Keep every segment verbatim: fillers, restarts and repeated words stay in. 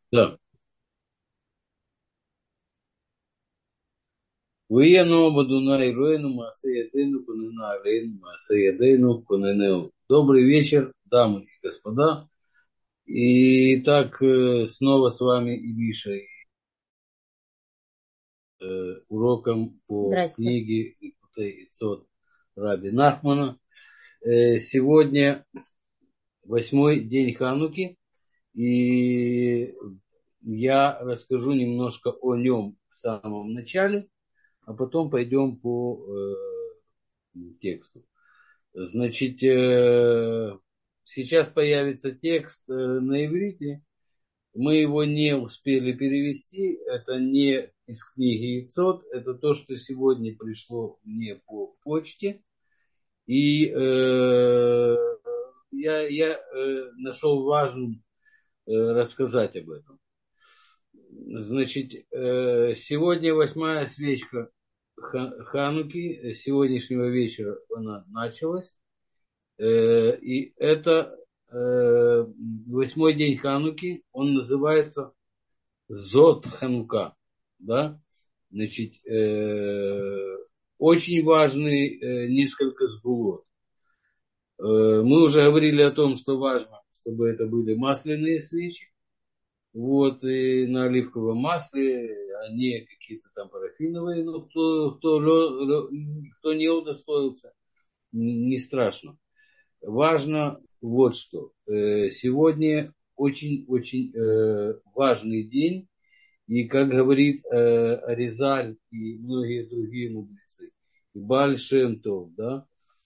Да. Воєнного Бадуна и Роину Масеядыну Кунына Алейну Масеядыну Кунынeu. Добрый вечер, дамы и господа. И так э, снова с вами Илиша и э, уроком по Здрасте. книге Ликутей Ицот Раби Нахмана. Э, сегодня восьмой день Хануки, и я расскажу немножко о нем в самом начале, а потом пойдем по э, тексту. Значит, э, сейчас появится текст э, на иврите. Мы его не успели перевести. Это не из книги Ицот. Это то, что сегодня пришло мне по почте. И э, я, я э, нашел важным э, рассказать об этом. Значит, э, сегодня восьмая свечка Хануки. С сегодняшнего вечера она началась. И это восьмой день Хануки, он называется Зод Ханука, да, значит, очень важный несколько сгулот. Мы уже говорили о том, что важно, чтобы это были масляные свечи, вот, и на оливковом масле, а не какие-то там парафиновые, но кто, кто, кто не удостоился, не страшно. Важно вот что. Сегодня очень-очень важный день. И, как говорит Аризаль и многие другие мудрецы, и Бааль Шем Тов, да,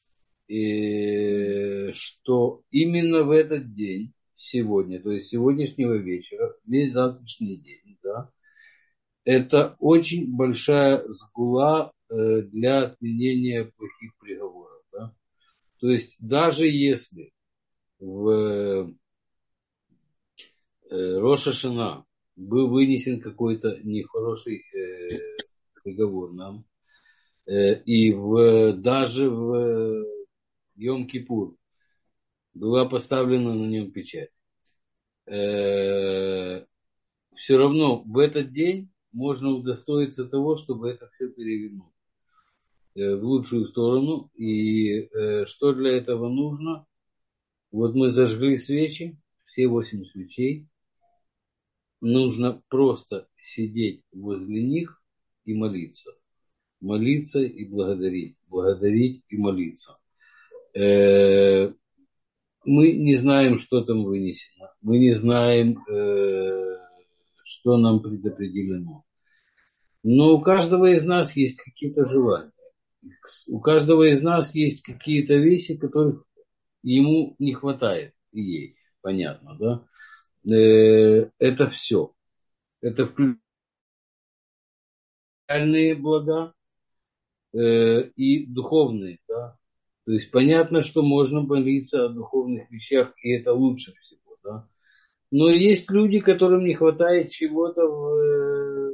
и, что именно в этот день, сегодня, то есть сегодняшнего вечера, весь завтрашний день, да, это очень большая сгула для отменения плохих приговоров. Да. То есть даже если в Рош ха-Шана был вынесен какой-то нехороший э, приговор нам, э, и в, даже в Йом-Кипур была поставлена на нем печать, э, все равно в этот день можно удостоиться того, чтобы это все перевернуть э, в лучшую сторону. И э, что для этого нужно? Вот мы зажгли свечи, все восемь свечей. Нужно просто сидеть возле них и молиться. Молиться и благодарить. Благодарить и молиться. Мы не знаем, что там вынесено. Мы не знаем, что нам предопределено. Но у каждого из нас есть какие-то желания. У каждого из нас есть какие-то вещи, которых ему не хватает. И ей, понятно, да? Это все. Это реальные блага э, и духовные, да. То есть понятно, что можно молиться о духовных вещах, и это лучше всего, да. Но есть люди, которым не хватает чего-то в,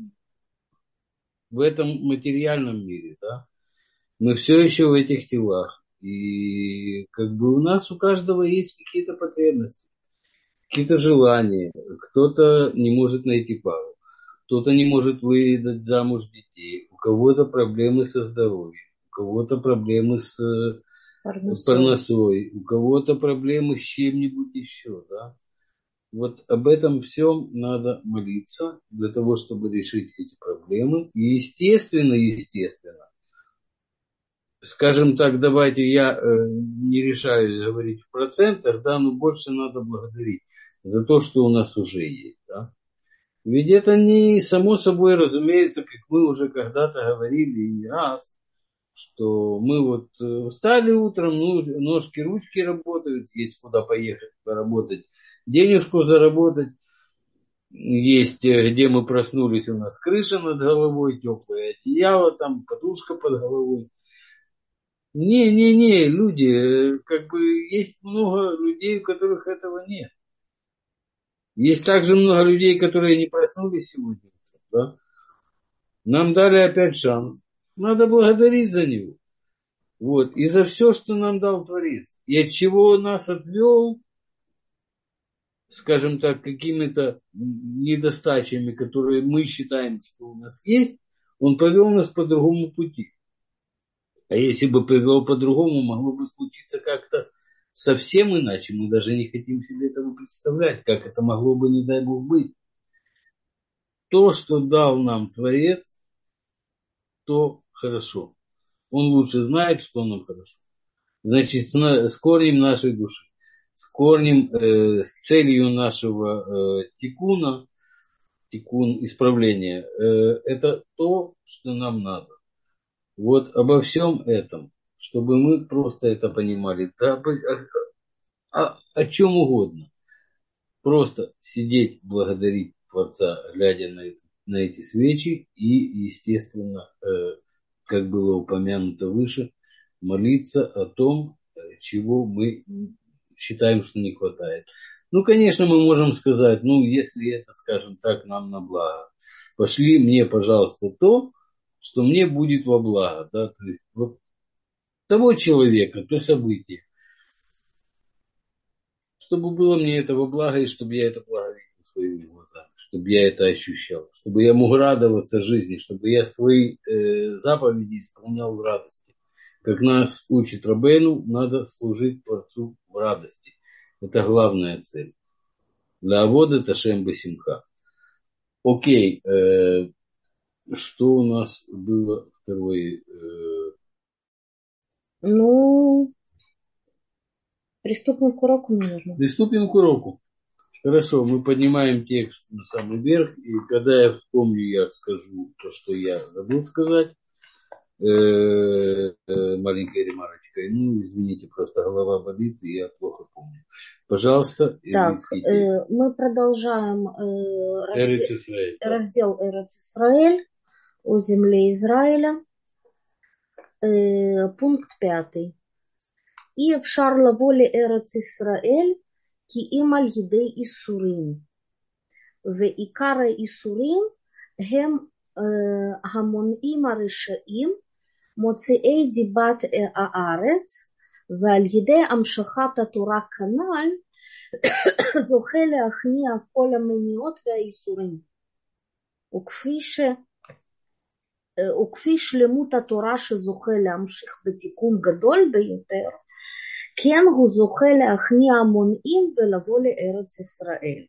в этом материальном мире, да. Мы все еще в этих телах. И как бы у нас у каждого есть какие-то потребности, какие-то желания. Кто-то не может найти пару. Кто-то не может выдать замуж детей, у кого-то проблемы со здоровьем, у кого-то проблемы с парносой, парносой у кого-то проблемы с чем-нибудь еще, да. Вот об этом всем надо молиться для того, чтобы решить эти проблемы. И естественно, естественно, скажем так, давайте я э, не решаю говорить в процентах, да, но больше надо благодарить за то, что у нас уже есть, да. Ведь это не само собой разумеется, как мы уже когда-то говорили и не раз, что мы вот встали утром, ну, ножки, ручки работают, есть куда поехать поработать, денежку заработать, есть где мы проснулись, у нас крыша над головой, теплое одеяло, там подушка под головой. Не-не-не, люди, как бы есть много людей, у которых этого нет. Есть также много людей, которые не проснулись сегодня, да? Нам дали опять шанс. Надо благодарить за него. Вот. И за все, что нам дал Творец. И от чего он нас отвел, скажем так, какими-то недостачами, которые мы считаем, что у нас есть, он повел нас по другому пути. А если бы повел по-другому, могло бы случиться как-то совсем иначе. Мы даже не хотим себе этого представлять, как это могло бы, не дай Бог, быть. То, что дал нам Творец, то хорошо. Он лучше знает, что нам хорошо. Значит, с корнем нашей души, с корнем, э, с целью нашего э, тикуна, тикун исправления, э, это то, что нам надо. Вот обо всем этом, чтобы мы просто это понимали, да, о, о, о чем угодно. Просто сидеть, благодарить Творца, глядя на, это, на эти свечи и, естественно, э, как было упомянуто выше, молиться о том, чего мы считаем, что не хватает. Ну, конечно, мы можем сказать, ну, если это, скажем так, нам на благо. Пошли мне, пожалуйста, то, что мне будет во благо. Да? То есть вот того человека, то событие. Чтобы было мне это во благо, и чтобы я это благо видел своими глазами, чтобы я это ощущал, чтобы я мог радоваться жизни, чтобы я свои э, заповеди исполнял в радости. Как нас учит Рабейну, надо служить Творцу в радости. Это главная цель. Для авода ташем басимха. Окей, э, что у нас было второе? Э, Ну, приступим к уроку, наверное. Приступим к уроку. Хорошо, мы поднимаем текст на самый верх, и когда я вспомню, я скажу то, что я забыл сказать. Э, э, маленькой ремарочкой. Ну, извините, просто голова болит, и я плохо помню. Пожалуйста, Так, еврейский текст. э, мы продолжаем э, Эрец разде- Исраэль, да. раздел Эрец Исраэль о земле Израиля. Э, пункт пятый. И в шарла воле Эрец Исраэль ки им аль едей Исурим. ועיקר האיסורים הם המונעים הרשעים מוציאי דיבת הארץ, ועל ידי המשכת התורה כנ"ל זוכה להכניע כל המניעות והאיסורים. וכפי, ש... וכפי שלמות התורה שזוכה להמשיך בתיקון גדול ביותר, כן הוא זוכה להכניע המונעים ולבוא לארץ ישראל.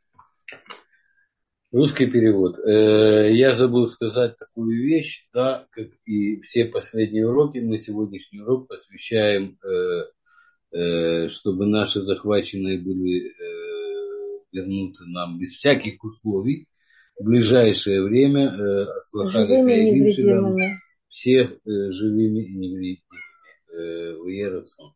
Русский перевод. Э, Я забыл сказать такую вещь, да, как и все последние уроки, мы сегодняшний урок посвящаем, э, э, чтобы наши захваченные были э, вернуты нам без всяких условий в ближайшее время, э, ослахали Живыми и Хаилим Шилам, невредимыми. всех э, живыми и невредимыми. В Иерусалим.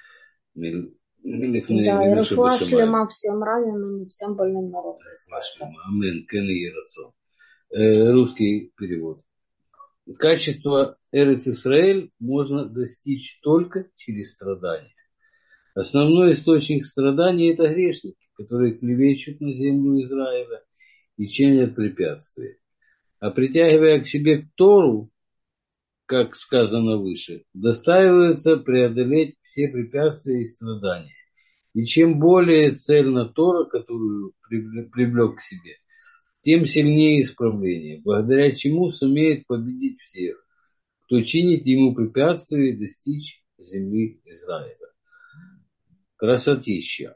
Да, и рефуа шлема всем раненым и всем больным народам. Амен, кен и рацион. Русский перевод. Качество Эрец Исраэль можно достичь только через страдания. Основной источник страданий – это грешники, которые клевещут на землю Израиля и чинят препятствия. А притягивая к себе Тору, как сказано выше, достаивается преодолеть все препятствия и страдания. И чем более цельна Тора, которую привлек к себе, тем сильнее исправление, благодаря чему сумеет победить всех, кто чинит ему препятствия и достичь земли Израиля. Красотища.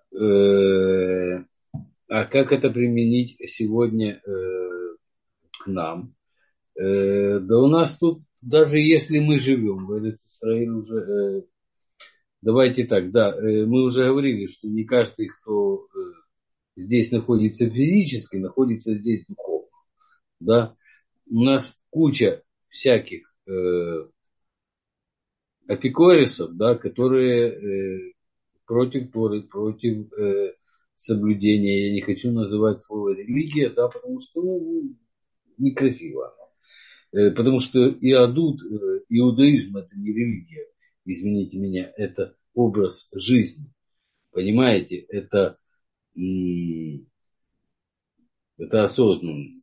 А как это применить сегодня к нам? Да у нас тут, даже если мы живем в Эрец Исраэль уже, давайте так, да, мы уже говорили, что не каждый, кто здесь находится физически, находится здесь духовно. Да? У нас куча всяких э, апикорисов, да, которые э, против Торы, против э, соблюдения. Я не хочу называть слово религия, да, потому что ну, некрасиво. Э, потому что иадут, э, иудаизм это не религия, извините меня, это образ жизни. Понимаете, это, м- это осознанность.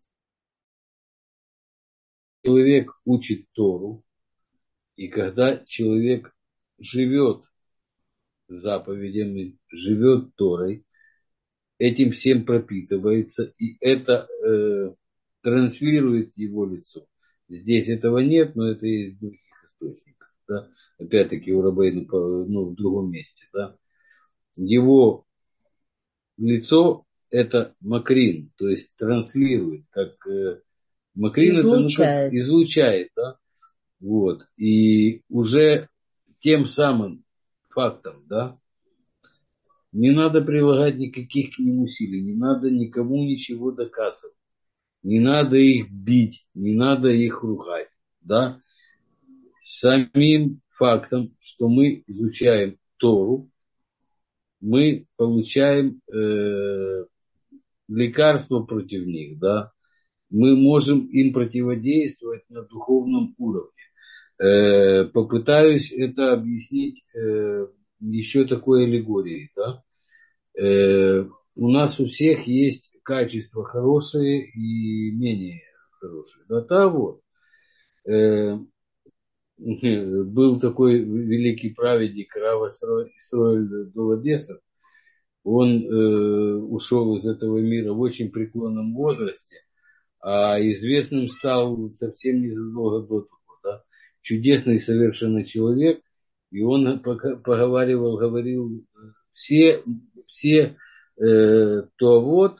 Человек учит Тору, и когда человек живет заповедями, живет Торой, этим всем пропитывается, и это э, транслирует его лицо. Здесь этого нет, но это есть в других источниках. Да? Опять-таки у Рабейну, ну, в другом месте. Да? Его лицо это макрин, то есть транслирует, как э, макрин это ну как Излучает. излучает, да, вот, и уже тем самым фактом, да, не надо прилагать никаких к ним усилий, не надо никому ничего доказывать, не надо их бить, не надо их ругать, да, самим фактом, что мы изучаем Тору, мы получаем э, лекарство против них, да, мы можем им противодействовать на духовном уровне. Э, попытаюсь это объяснить э, еще такой аллегорией. Да? Э, у нас у всех есть качества хорошие и менее хорошие. Да, та вот. Э, был такой великий праведник Рав Исроэль Долодесов. Он э, ушел из этого мира в очень преклонном возрасте, а известным стал совсем незадолго до того. Да? Чудесный совершенно человек, и он поговаривал, говорил, все, все э, то вот,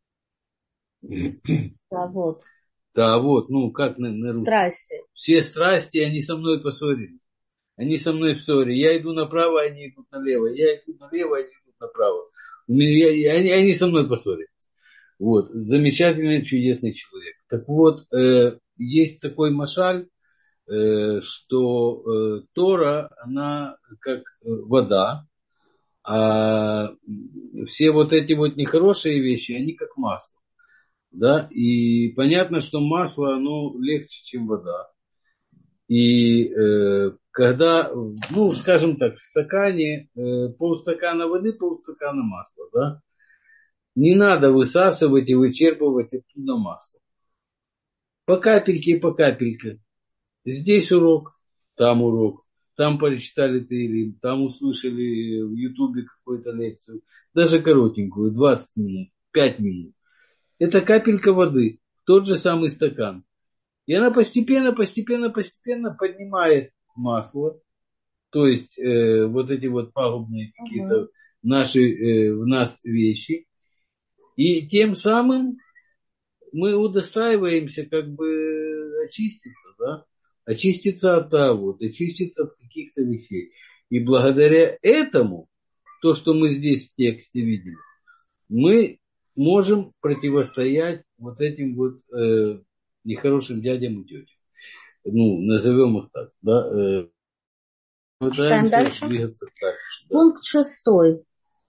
Да, вот. да вот, ну как на, на русском, Страсти. все страсти, они со мной поссорились, они со мной в ссоре, я иду направо, они идут налево, я иду налево, они идут направо, У меня, я- они, они со мной поссорились. Вот, замечательный, чудесный человек. Так вот, э, есть такой машаль, э, что э, Тора, она как э, вода, а все вот эти вот нехорошие вещи, они как масло. Да? И понятно, что масло, оно легче, чем вода. И э, когда, ну, скажем так, в стакане э, полстакана воды, полстакана масла, да, не надо высасывать и вычерпывать оттуда масло. По капельке и по капельке. Здесь урок, там урок, там прочитали Теилим, там услышали в Ютубе какую-то лекцию, даже коротенькую, двадцать минут, пять минут. Это капелька воды, тот же самый стакан. И она постепенно, постепенно, постепенно поднимает масло, то есть э, вот эти вот пагубные какие-то Угу. наши э, в нас вещи. И тем самым мы удостаиваемся как бы очиститься, да, очиститься от того, очиститься от каких-то вещей. И благодаря этому, то, что мы здесь в тексте видели, мы можем противостоять вот этим вот э, нехорошим дядям и тетям. Ну, назовем их так, да. Э, Читаем пытаемся дальше. двигаться дальше. Да. Пункт шестой.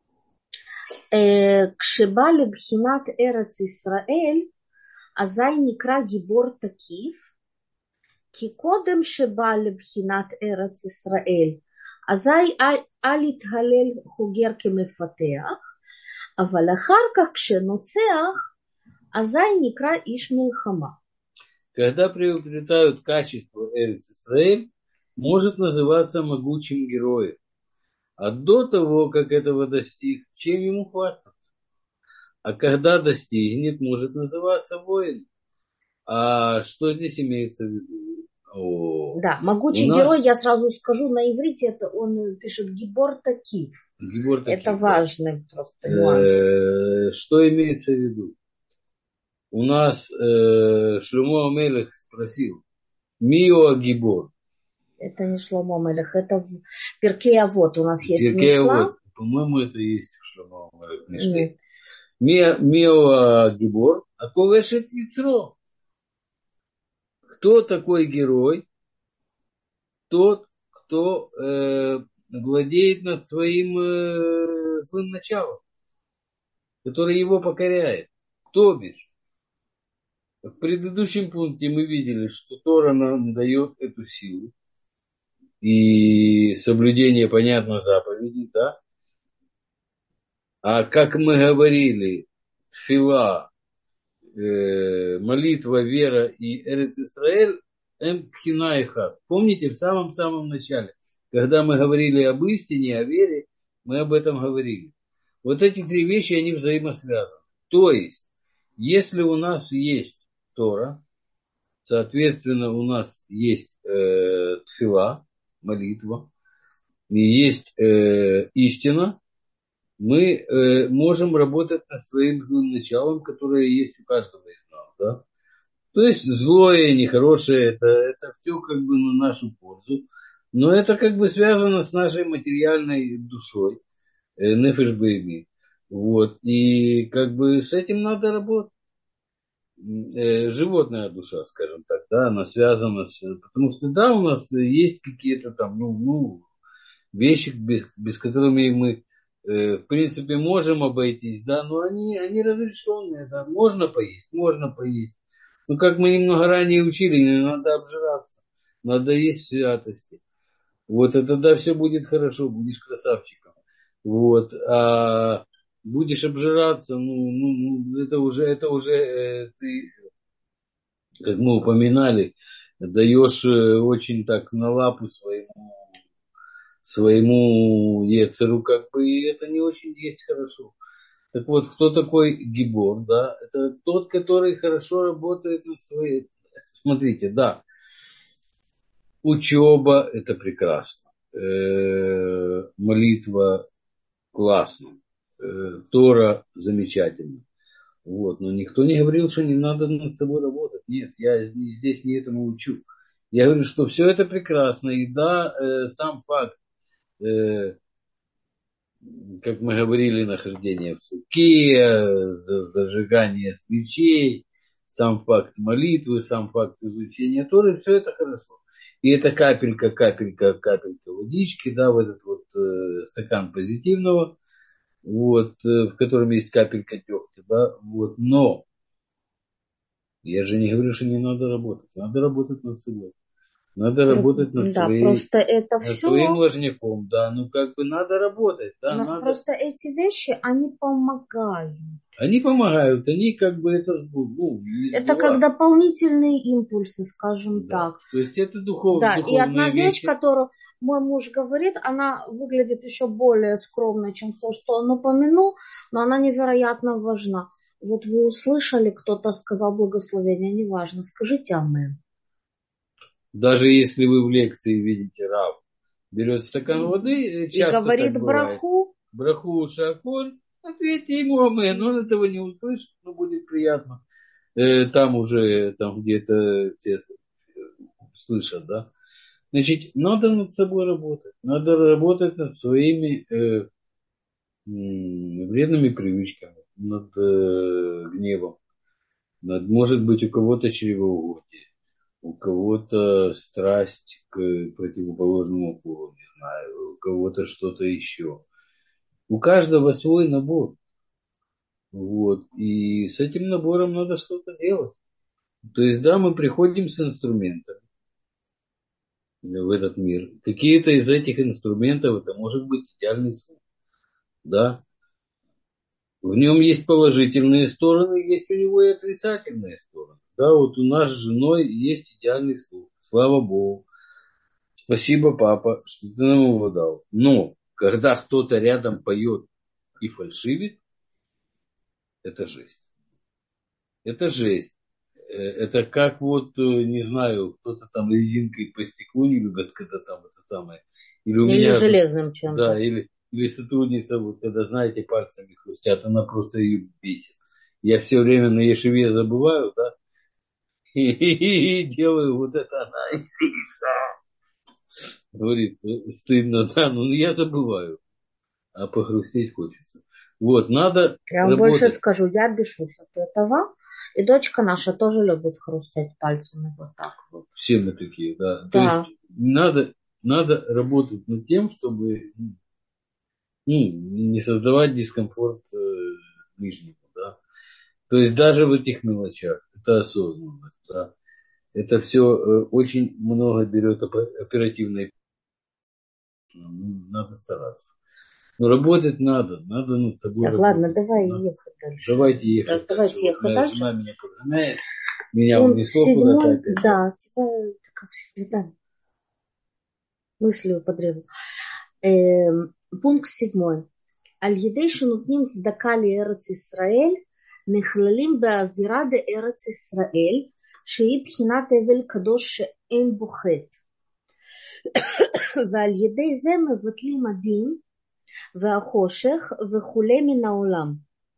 כשבא לבחינת ארץ ישראל, אזי נקרא גיבור תקיף, כי קודם שבא לבחינת ארץ ישראל, אזי אל יתהלל חוגר כמפתח, אבל אחר כך כשנוצח, אזי נקרא איש מלחמה. Когда приобретают качество Эрец Исраэль, может называться могучим героем. А до того, как этого достиг, чем ему хвастаться? А когда достигнет, может называться воин. А что здесь имеется в виду? О, Да, могучий нас... герой, я сразу скажу, на иврите это он пишет гибор такив. Гибор такив, это да. важный просто нюанс. Э, что имеется в виду? У нас э, Шломо Амелех спросил, Мио Гибор. Это не Шломо Амелех, это в Перкей Авот у нас есть Перкей Мишла. Авот. По-моему, это есть в Шломо Амелех Мишле. Мио Гибор, а ковешет Ицро. Кто такой герой? Тот, кто э, владеет над своим э, злым началом, который его покоряет. То бишь, в предыдущем пункте мы видели, что Тора нам дает эту силу и соблюдение, понятно, заповедей, да? А как мы говорили, тфила, э, молитва, вера и Эрец Исраэль, эм пхина и хат. Помните, в самом-самом начале, когда мы говорили об истине, о вере, мы об этом говорили. Вот эти три вещи, они взаимосвязаны. То есть, если у нас есть Тора, соответственно, у нас есть э, тфила, молитва, и есть э, истина, мы э, можем работать над своим злым началом, которое есть у каждого из нас. Да? То есть злое, нехорошее, это, это все как бы на нашу пользу. Но это как бы связано с нашей материальной душой, э, нефеш бейми. Вот. И как бы с этим надо работать. Э, животная душа, скажем так, да, она связана с... Потому что, да, у нас есть какие-то там, ну, ну вещи, без, без которыми мы, э, в принципе, можем обойтись, да, но они, они разрешенные, да, можно поесть, можно поесть. Ну, как мы немного ранее учили, не надо обжираться, надо есть святости. Вот это, да, все будет хорошо, будешь красавчиком. Вот, а будешь обжираться, ну, ну, ну это уже, это уже э, ты, как мы упоминали, даешь э, очень так на лапу своему своему Ецеру, как бы, и это не очень есть хорошо. Так вот, кто такой гибор, да? Это тот, который хорошо работает на своей... Смотрите, да, учеба – это прекрасно, э, молитва – классно, э, Тора – замечательно. Вот, но никто не говорил, что не надо над собой работать. Нет, я здесь не этому учу. Я говорю, что все это прекрасно, и да, э, сам факт, э, как мы говорили, нахождение в суке, зажигание свечей, сам факт молитвы, сам факт изучения Торы, все это хорошо. И это капелька, капелька, капелька водички, да, в этот вот э, стакан позитивного, вот, э, в котором есть капелька дегтя, да, вот, но я же не говорю, что не надо работать, надо работать над собой. Надо работать над, Да, своей, просто это над своим все, ложником, да, ну как бы надо работать, да, но надо. просто эти вещи, они помогают. Они помогают, они как бы это, ну, не Это как сбивают. дополнительные импульсы, скажем Да. так. То есть это духов, Да, и одна духовные вещь, вещи. которую мой муж говорит, она выглядит еще более скромной, чем все, что он упомянул, но она невероятно важна. Вот вы услышали, кто-то сказал благословение, неважно, скажите амин. Даже если вы в лекции видите рав, берет стакан воды, И часто говорит так бывает, браху, браху шаколь, ответьте ему амен, он этого не услышит, но будет приятно. Э, там уже, там где-то все слышат, да. Значит, надо над собой работать, надо работать над своими э, вредными привычками, над э, гневом, над, может быть, у кого-то чревоугодие, у кого-то страсть к противоположному полу, не знаю, у кого-то что-то еще. У каждого свой набор. Вот. И с этим набором надо что-то делать. То есть, да, мы приходим с инструментами в этот мир. Какие-то из этих инструментов, это может быть идеальный сон. Да, в нем есть положительные стороны, есть у него и отрицательные стороны. Да, вот у нас с женой есть идеальный слух. Слава Богу. Спасибо, папа, что ты нам его дал. Но когда кто-то рядом поет и фальшивит, это жесть. Это жесть. Э, Это как вот, э, не знаю, кто-то там резинкой по стеклу не любит, когда там это самое. Или у или меня, железным да, чем-то. или, или сотрудница, вот когда, знаете, пальцами хрустят, она просто ее бесит. Я все время на ешиве забываю, да, и делаю вот это она. Говорит, стыдно, да, но я забываю, а похрустеть хочется. Вот, надо Я вам больше работать. скажу, я бешусь от этого. И дочка наша тоже любит хрустеть пальцами вот так вот. Все мы такие, да. То Да. есть надо, надо работать над тем, чтобы ну, не создавать дискомфорт э, ближнему, да. То есть даже в этих мелочах, это осознанность, да. Это все э, очень много берет оперативной, надо стараться. Но работать надо, надо над собой Так, ладно, работать. давай Да? ехать дальше. Давайте ехать Так, дальше. давайте Вот ехать моя дальше. жена меня погоняет, меня Пункт унесло куда-то седьмой, опять. да, тебя, как всегда, мыслью по древу. Эм, пункт седьмой. על ידי שנותנים צדקה לארץ ישראל, נכללים באווירה דארץ ישראל, שהיא בחינת אבל קדוש שאין בו חטא. ועל ידי זה מבטלים הדין והחושך וכולי מן העולם.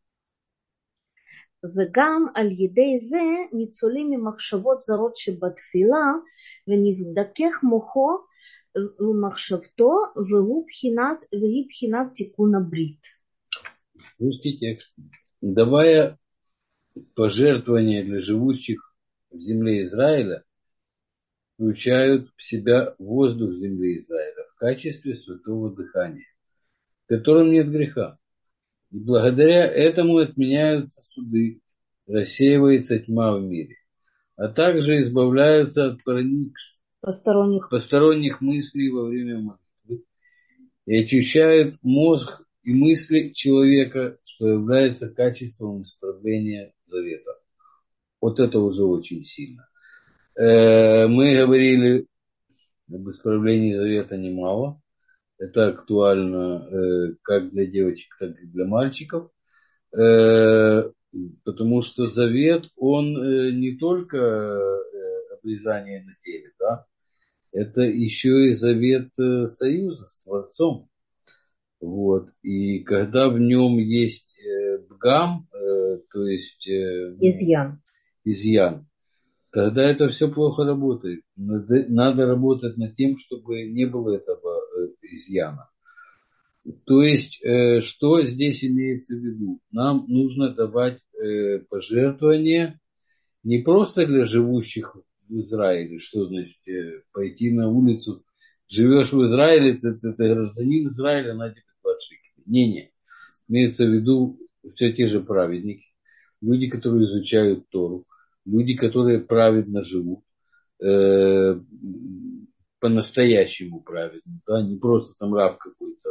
וגם על ידי זה ניצולים ממחשבות זרות שבתפילה, ונזדכך מוחו ומחשבתו, והוא בחינת, והיא בחינת תיקון הברית. Русский текст. Давая пожертвования для живущих в земле Израиля, включают в себя воздух земли Израиля в качестве святого дыхания, в котором нет греха. И благодаря этому отменяются суды, рассеивается тьма в мире, а также избавляются от проник... посторонних. посторонних мыслей во время молитвы и очищают мозг и мысли человека, что является качеством исправления завета. Вот это уже очень сильно. Мы говорили об исправлении завета немало. Это актуально э, как для девочек, так и для мальчиков. Э, потому что завет, он э, не только э, обрезание на теле, да? Это еще и завет э, союза с Творцом. Вот. И когда в нем есть э, бгам, э, то есть э, изъян. изъян, тогда это все плохо работает. Надо, надо работать над тем, чтобы не было этого изъяна. То есть, э, что здесь имеется в виду? Нам нужно давать э, пожертвования не просто для живущих в Израиле, что значит э, пойти на улицу, живешь в Израиле, ты, ты, ты гражданин Израиля, на тебе двадцать шекелей. Не-не. Имеется в виду все те же праведники, люди, которые изучают Тору, люди, которые праведно живут, э, по-настоящему праведно, да, не просто там рав какой-то.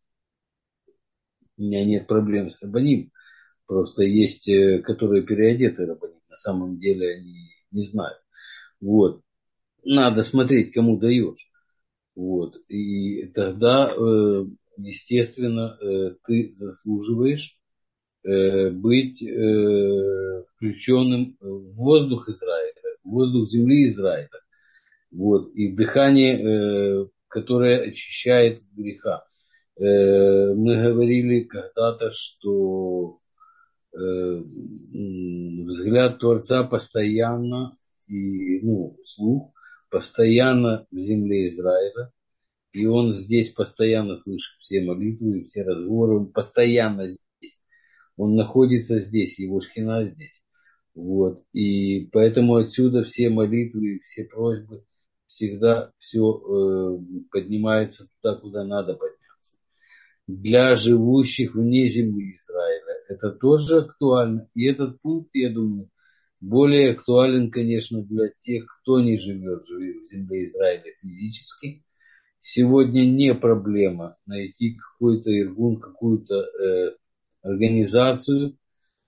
У меня нет проблем с рабаним, просто есть, э, которые переодеты рабаним, на самом деле они не знают. Вот. Надо смотреть, кому даешь. Вот. И тогда, э, естественно, э, ты заслуживаешь быть э, включенным в воздух Израиля, в воздух земли Израиля. Вот. И дыхание, э, которое очищает от греха. Э, мы говорили когда-то, что э, взгляд Творца постоянно, и, ну, слух, постоянно в земле Израиля. И он здесь постоянно слышит все молитвы, все разговоры, он постоянно здесь. Он находится здесь, его шхина здесь. Вот. И поэтому отсюда все молитвы, все просьбы, всегда все э, поднимается туда, куда надо подняться. Для живущих вне земли Израиля это тоже актуально. И этот пункт, я думаю, более актуален, конечно, для тех, кто не живет в земле Израиля физически. Сегодня не проблема найти какой-то иргун, какую-то э, организацию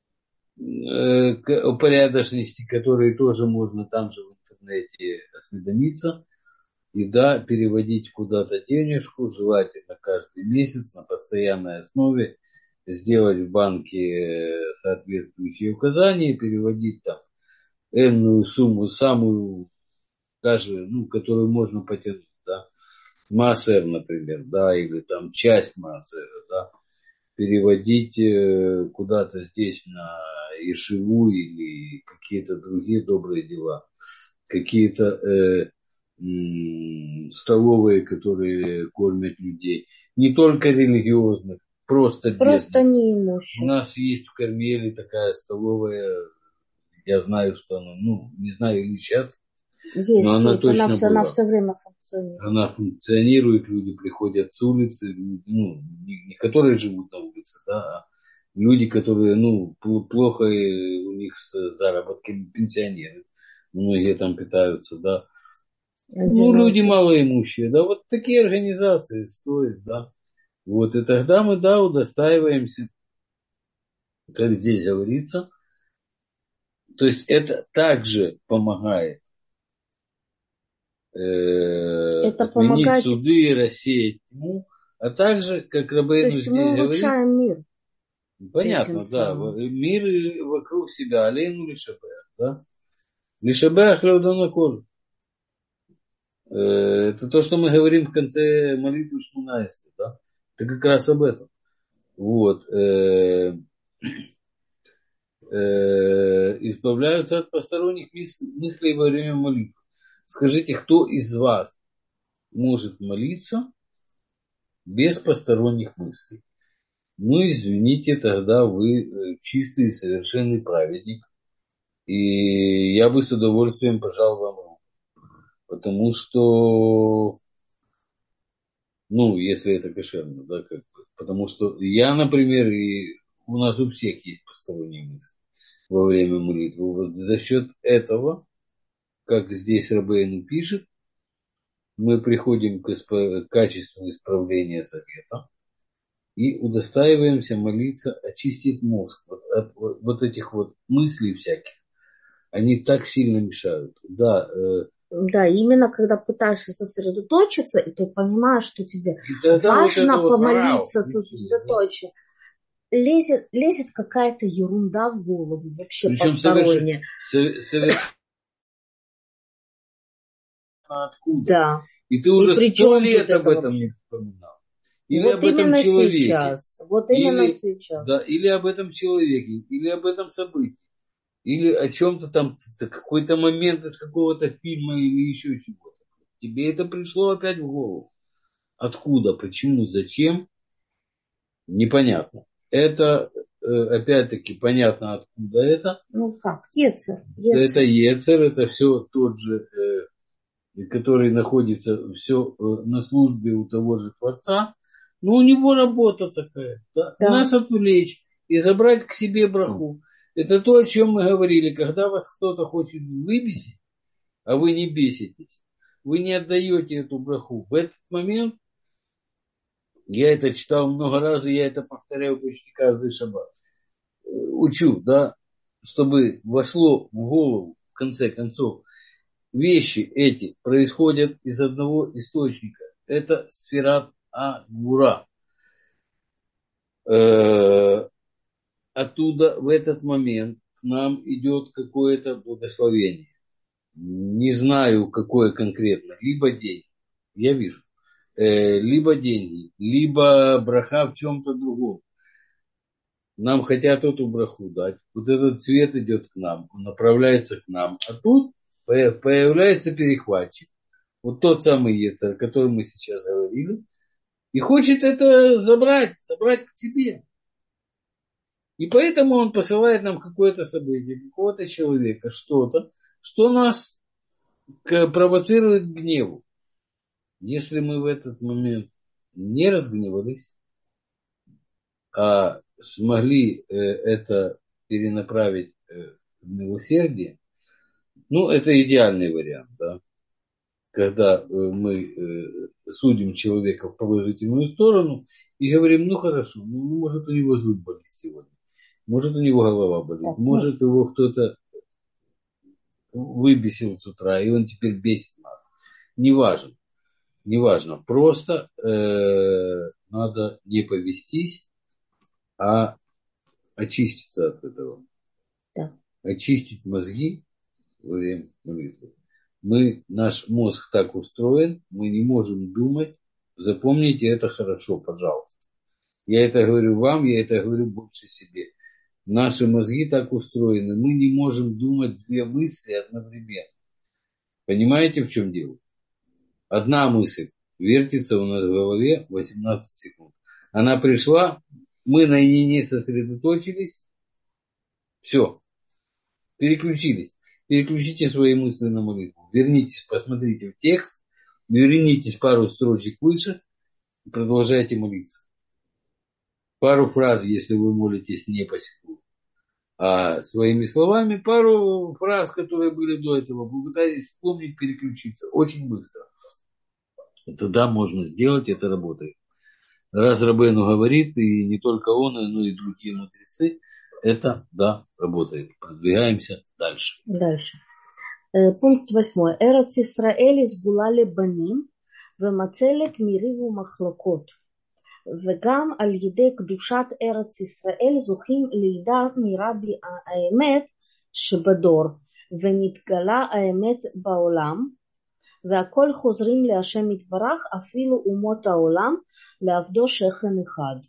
э, о порядочности, которые тоже можно там же в интернете осведомиться, и да, переводить куда-то денежку, желательно каждый месяц на постоянной основе, сделать в банке соответствующие указания, переводить там энную сумму, самую, даже, ну, которую можно потянуть, да, массер, например, да, или там часть массера, да, переводить э, куда-то здесь на Ешиву или какие-то другие добрые дела, какие-то э, м- столовые, которые кормят людей, не только религиозных, просто Просто бедных. неимущих. У нас есть в Кармеле такая столовая, я знаю, что она, ну, не знаю, или сейчас, есть, но она есть. точно она, была. Она все время функционирует. Она функционирует, люди приходят с улицы, ну, не, не которые живут на улице, да, а люди, которые, ну, плохо у них с заработками, пенсионеры, многие там питаются, да. Одинокие. Ну, люди малоимущие, да, вот такие организации стоят, да. Вот, и тогда мы, да, удостаиваемся, как здесь говорится, то есть это также помогает э, это отменить помогает... суды, рассеять тьму, А также, как Рабейну То есть здесь мы говорит, улучшаем мир. понятно, да, мир вокруг себя, алейну лишабеах, да? Лишабеах леуданаколь. Это то, что мы говорим в конце молитвы Шмунайсли, да? Это как раз об этом. Вот. Э, э, избавляются от посторонних мыслей во время молитвы. Скажите, кто из вас может молиться без посторонних мыслей? Ну, извините, тогда вы чистый и совершенный праведник. И я бы с удовольствием пожал вам руку. Потому что, ну, если это кошерно, да, как бы. Потому что я, например, и у нас у всех есть посторонние мысли во время молитвы. Вот за счет этого, как здесь Рабейну пишет, мы приходим к, исп- к качеству исправления завета и удостаиваемся молиться очистить мозг вот от вот, вот этих вот мыслей всяких. Они так сильно мешают. Да, э, Да, именно когда пытаешься сосредоточиться, и ты понимаешь, что тебе важно вот вот помолиться, вау, сосредоточиться, лезет, лезет какая-то ерунда в голову, вообще причем посторонняя. Совершенно откуда. Да. И ты уже и сто лет об этом вообще? не вспоминал. Или Вот об этом именно человеке. сейчас. Вот именно или, сейчас. Да, или об этом человеке, или об этом событии. Или о чем-то там, какой-то момент из какого-то фильма или еще чего-то. Тебе это пришло опять в голову. Откуда, почему, зачем? Непонятно. Это, опять-таки, понятно, откуда это. Ну как, Ецер. Это Ецер, это все тот же, который находится все на службе у того же Творца. Но у него работа такая. Да? Да. Нас отвлечь и забрать к себе браху. Это то, о чем мы говорили. Когда вас кто-то хочет выбесить, а вы не беситесь, вы не отдаете эту браху. В этот момент, я это читал много раз, и я это повторяю почти каждый шаббат. Учу, да, чтобы вошло в голову, в конце концов, вещи эти происходят из одного источника. Это сферат а-гура. Э-э- оттуда в этот момент к нам идет какое-то благословение. Не знаю, какое конкретно. Либо деньги. Я вижу. Э, либо деньги, либо браха в чем-то другом. Нам хотят эту браху дать. Вот этот цвет идет к нам, он направляется к нам. А тут появляется перехватчик. Вот тот самый Ецер, о котором мы сейчас говорили. И хочет это забрать, забрать к себе. И поэтому он посылает нам какое-то событие, какого-то человека, что-то, что нас провоцирует к гневу. Если мы в этот момент не разгневались, а смогли э, это перенаправить э, в милосердие, ну, это идеальный вариант, да, когда э, мы э, судим человека в положительную сторону и говорим, ну, хорошо, ну, может, у него зуб болит сегодня, может, у него голова болит, может, его кто-то выбесил с утра, и он теперь бесит нас. Неважно, неважно, просто э, надо не повестись, а очиститься от этого. Да. Очистить мозги во время молитвы. Мы, наш мозг так устроен, мы не можем думать. Запомните это хорошо, пожалуйста. Я это говорю вам, я это говорю больше себе. Наши мозги так устроены, мы не можем думать две мысли одновременно. Понимаете, в чем дело? Одна мысль вертится у нас в голове восемнадцать секунд. Она пришла, мы на ней не сосредоточились, все, переключились. Переключите свои мысли на молитву. Вернитесь, посмотрите в текст, вернитесь пару строчек выше и продолжайте молиться. Пару фраз, если вы молитесь не по секунду, а своими словами, пару фраз, которые были до этого, попытайтесь вспомнить, переключиться очень быстро. Это да, можно сделать, это работает. Раз Рабейну говорит, и не только он, но и другие мудрецы, это да, работает. Продвигаемся дальше. Дальше. Пункт восьмой. Эрец Исраэль избулали баним, вемацелет мириву махлокот. וגם על ידי קדושת ארץ ישראל זוכים לידע מרבי האמת שבדור, ונתגלה האמת בעולם, והכל חוזרים להשם יתברך, אפילו אומות העולם, לעבדו שכם אחד.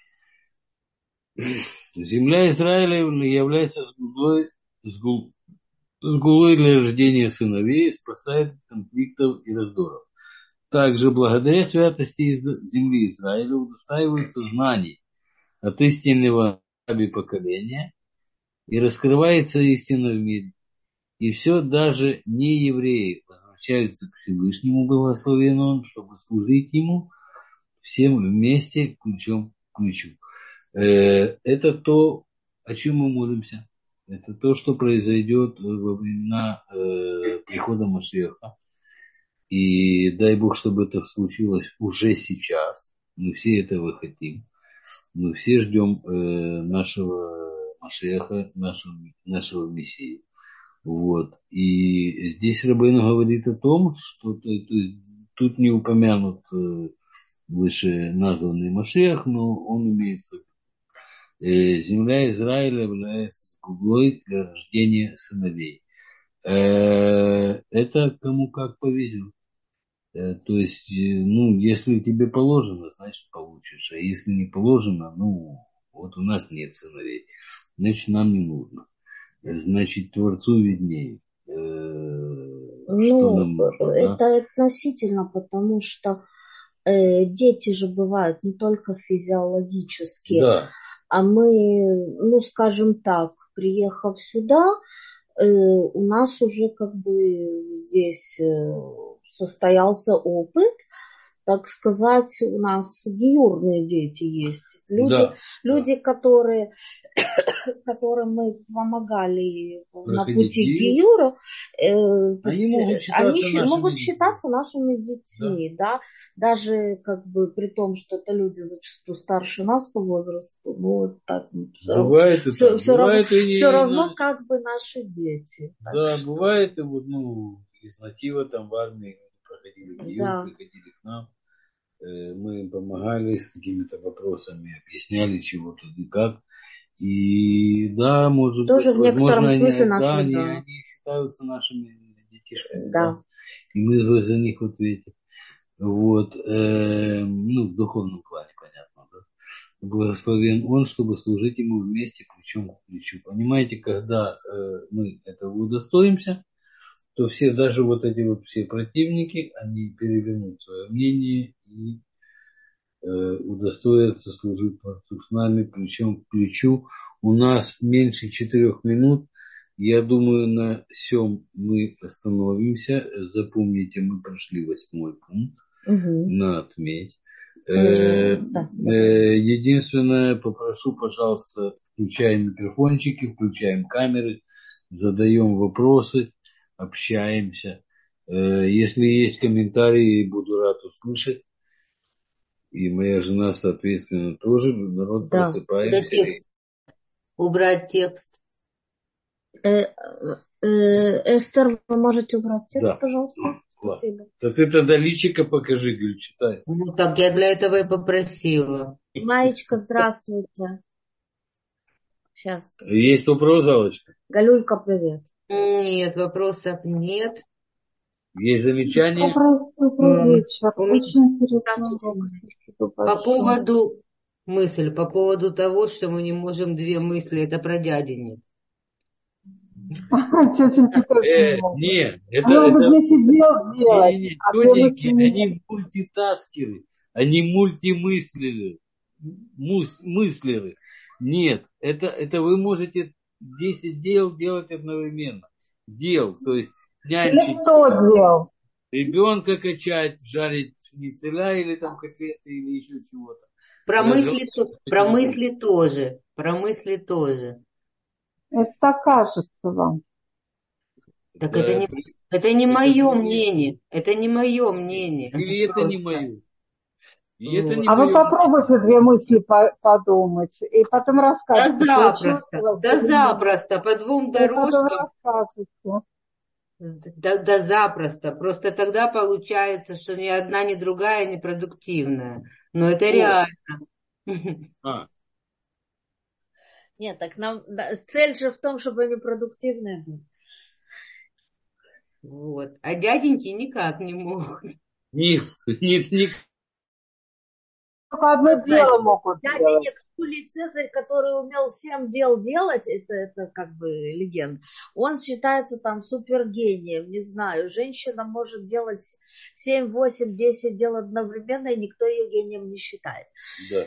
Земля Израиля является сгулой, сгул, сгулой для рождения сыновей и спасает от конфликтов и раздоров. Также благодаря святости земли Израиля удостаиваются знаний от истинного раби поколения и раскрывается истина в мире. И все даже не евреи возвращаются к Всевышнему, благословен Он, чтобы служить Ему всем вместе ключом к ключу. Это то, о чем мы молимся. Это то, что произойдет во времена прихода Машиаха. И дай Бог, чтобы это случилось уже сейчас. Мы все этого хотим. Мы все ждем нашего Машиаха, нашего, нашего Мессии. Вот. И здесь Рабейну говорит о том, что то, то, тут не упомянут выше названный Машиах, но он имеется в виду. Земля Израиля является гуглой для рождения сыновей. Это кому как повезет. То есть, ну, если тебе положено, значит получишь. А если не положено, ну, вот у нас нет сыновей, значит нам не нужно. Значит, Творцу виднее. Ну, нужно, это да? Относительно, потому что э, дети же бывают не только физиологические, да. А мы, ну, скажем так, приехав сюда, э, у нас уже как бы здесь э, состоялся опыт, так сказать, у нас гиюрные дети есть. Люди, да, люди да. Которые, которым мы помогали Проходить на пути к гиюру, э, они, могут считаться, они нашими могут считаться нашими детьми, да. Да? Даже как бы при том, что это люди зачастую старше нас по возрасту, ну вот так. Бывает все, это, все, бывает равно, и все равно на... как бы наши дети. Да, что... бывает и вот, ну, из натива там в армии проходили гиюр, да. Приходили к нам. Мы им помогали с какими-то вопросами, объясняли чего тут и как. И да, может тоже быть, в некотором возможно, смысле они, наши, да, они, да. они считаются нашими детишками. Да. Да. И мы за них в ответе. Вот, э, ну, в духовном плане, понятно, да. Благословен Он, чтобы служить Ему вместе ключом к ключу. Понимаете, когда э, мы этого удостоимся, то все, даже вот эти вот все противники, они перевернут свое мнение и э, удостоятся служить Творцу с нами ключом к ключу. У нас меньше четырех минут. Я думаю, на сём мы остановимся. Запомните, мы прошли восьмой пункт. Угу. На отметь. Э, да, да. Э, единственное, попрошу, пожалуйста, включаем микрофончики, включаем камеры, задаем вопросы. Общаемся. Если есть комментарии, буду рад услышать. И моя жена, соответственно, тоже. Народ, да. Просыпаемся. Текст. Убрать текст. Э, э, Эстер, вы можете убрать текст, да. Пожалуйста? Спасибо. Да ты тогда личико покажи, говорю, читай. Ну, так я для этого и попросила. Маечка, здравствуйте. Сейчас. Есть вопрос, Аллочка? Галюлька, привет. Нет, вопросов нет. Есть замечания? Добрый вечер. Очень интересно. По поводу мысль, по поводу того, что мы не можем две мысли, это про дяденек. Нет, это они мультитаскеры, они мультимыслеры, мыслеры. Нет, это, это вы можете десять дел делать одновременно. Дел, то есть нянчить. Что дел? Ребенка качать, жарить шницеля или там котлеты или еще чего-то. Про мысли, про мысли тоже. Про мысли тоже. Это кажется вам. Так да. это, не, это не это мое мнение. Это не мое мнение. И это не мое. И это не а мое вы попробуйте мнение. Две мысли подумать. И потом расскажете. Да запросто. Да запросто. По двум дорожкам. Да, да запросто. Просто тогда получается, что ни одна, ни другая непродуктивная. Но это О. реально. А, Нет, так нам да, цель же в том, чтобы они продуктивные были. Вот. А дяденьки никак не могут. не, не, не, Только одно Знаете, дело могут дядя делать. Ник, Юлий Цезарь, который умел семь дел делать, это, это как бы легенда, он считается там супергением, не знаю. Женщина может делать семь, восемь, десять дел одновременно, и никто ее гением не считает. да.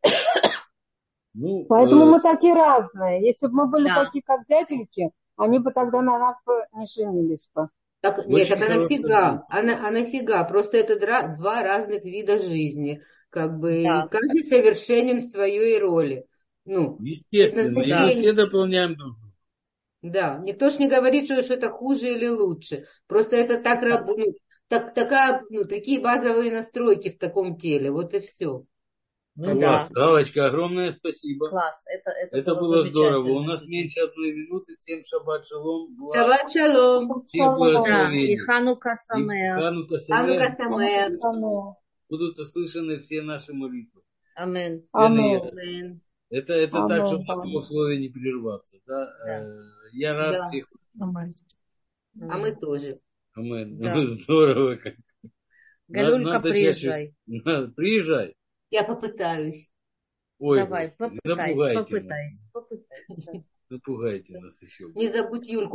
Ну, Поэтому э, мы такие разные. Если бы мы были Да. такие, как дяденьки, они бы тогда на нас бы не женились бы. Так, нет, очень так а хорошая нафига? мысль. А, на- а нафига? Просто это дра- два разных вида жизни. Как бы Да. каждый совершенен в своей роли. Ну, Естественно, и мы предназначение. все дополняем друг друга. Да, никто ж не говорит, что, что это хуже или лучше. Просто это так, Да. раб- ну, так такая, ну, такие базовые настройки в таком теле. Вот и все. Ну Класс. да, Галочка, огромное спасибо. класс. Это, это, Это было, было здорово. замечательно. У нас меньше одной минуты. Всем шаббат шалом. Благ Шаббат шалом. и Да, благословений. и Ханука И Самеах. Ханука Ханука Самеах. Самеах. Будут услышаны все наши молитвы. Амен. Аминь. Амен. Это, это так, чтобы Аминь. на полусловие не прерваться. Да? Да. Э, Я рад Да. всех. А мы тоже. Амен. Да. Здорово как. Галюлька, Надо приезжай. чаще- Надо- Приезжай. Я попытаюсь. Ой, Давай, Господи, попытайся, напугайте попытайся, попытайся. Да. нас. Напугайте нас еще. Не забудь Юльку